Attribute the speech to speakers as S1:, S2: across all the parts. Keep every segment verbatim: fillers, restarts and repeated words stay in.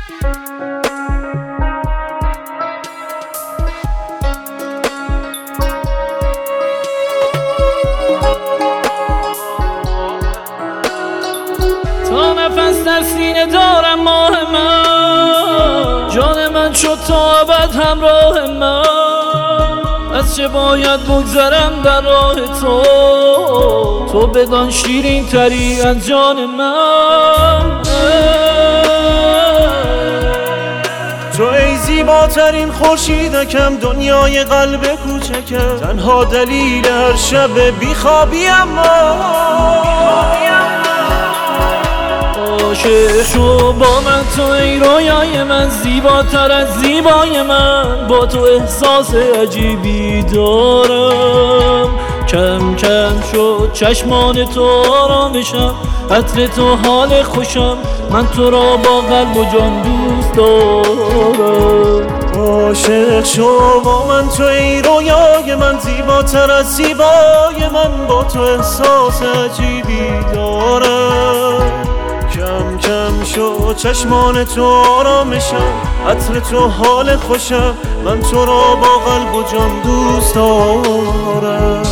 S1: تا نفس در سینه دارم ماه من، جان من شد تا ابد همراه من. از چه باید بگذرم در راه تو، تو بدان شیرین تری از جان من.
S2: تو ای زیباترین خورشیدکم، دنیای قلب کوچکم، تنها دلیل هر شب بیخوابیم ما.
S1: عاشق شو با من تو ای رویای من، زیباتر از زیبای من، با تو احساس عجیبی دارم. کم کم شد چشمان تو آرامشم، عطر تو حال خوشم، من تو را با قلب و جان دوست دارم.
S2: عاشق شو با من تو ای رویای من، زیباتر از زیبای من، با تو احساس عجیبی دارم. کم کم شو چشمان تو آرامشم، عطر تو حال خوشم، من تو را با قلب و جان دوست دارم.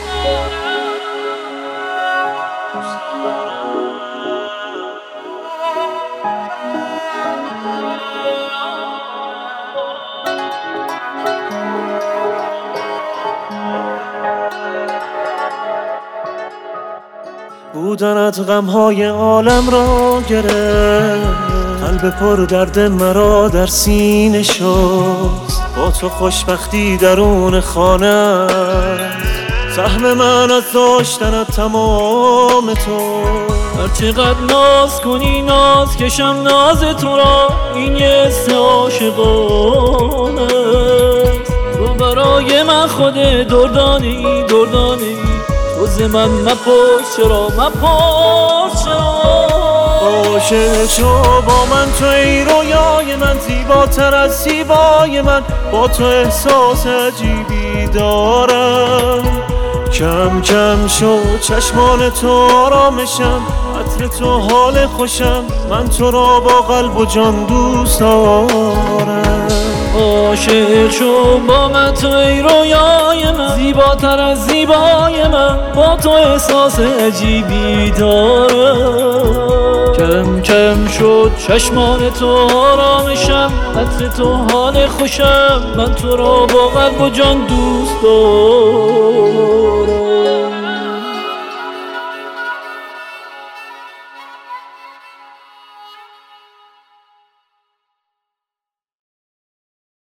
S2: بودنت غمهای عالم را گرفت، قلب پر درد مرا در سینه شست. با تو خوشبختی درون خانه، سهم من از داشتنت تمام تو.
S1: هر چقدر ناز کنی ناز کشم ناز تو را، این یه حس عاشقانه است. تو برای من خود دردانه‌ای دردانه‌ای، تو ز من مپرس چرا مپرس چرا.
S2: عاشق شو با من تو ای رویای من، زیباتر از زیبای من، با تو احساس عجیبی دارم. کم کم شو چشمان تو آرامشم، عطر تو حال خوشم، من تو را با قلب و جان دوست دارم.
S1: عاشق شو با من تو ای رویای من، زیباتر از زیبای من، با تو احساس عجیبی دارم. کم کم شد چشمان تو آرامشم، عطر تو حال خوشم، من تو را با قلب و جان دوست دارم.